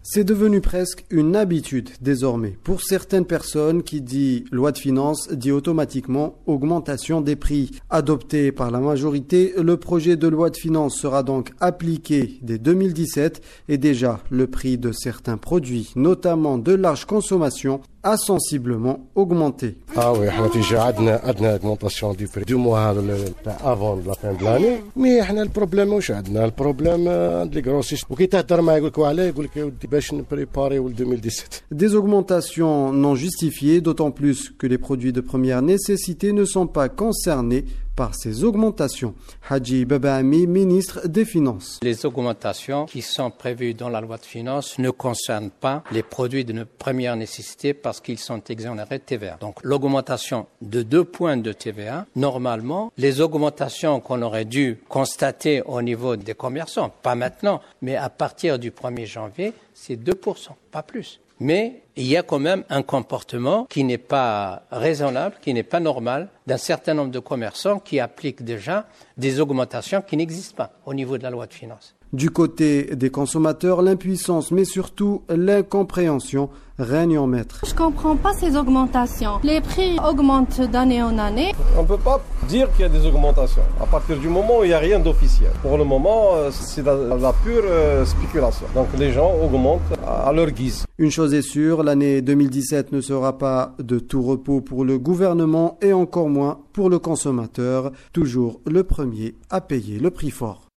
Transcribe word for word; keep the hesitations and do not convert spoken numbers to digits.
C'est devenu presque une habitude désormais. Pour certaines personnes, qui dit loi de finances dit automatiquement augmentation des prix. Adopté par la majorité, le projet de loi de finances sera donc appliqué dès deux mille dix-sept et déjà le prix de certains produits, notamment de large consommation, a sensiblement augmenté. Ah oui, on a déjà une augmentation du prix du mois avant la fin de l'année. Mais on a le problème, on a le problème des grossistes. Ou qui t'attend à dire quoi aller, ou qui باش نبريباري ل deux mille dix-sept. Des augmentations non justifiées, d'autant plus que les produits de première nécessité ne sont pas concernés par ces augmentations. Hadji Babahami, ministre des Finances. Les augmentations qui sont prévues dans la loi de finances ne concernent pas les produits de première nécessité parce qu'ils sont exonérés de T V A. Donc l'augmentation de deux points de T V A, normalement, les augmentations qu'on aurait dû constater au niveau des commerçants, pas maintenant, mais à partir du premier janvier, c'est deux pour cent, pas plus. Mais il y a quand même un comportement qui n'est pas raisonnable, qui n'est pas normal d'un certain nombre de commerçants qui appliquent déjà des augmentations qui n'existent pas au niveau de la loi de finances. Du côté des consommateurs, l'impuissance, mais surtout l'incompréhension règne en maître. Je ne comprends pas ces augmentations. Les prix augmentent d'année en année. On ne peut pas dire qu'il y a des augmentations à partir du moment où il n'y a rien d'officiel. Pour le moment, c'est la, la pure spéculation. Donc les gens augmentent à leur guise. Une chose est sûre, l'année deux mille dix-sept ne sera pas de tout repos pour le gouvernement et encore moins pour le consommateur, toujours le premier à payer le prix fort.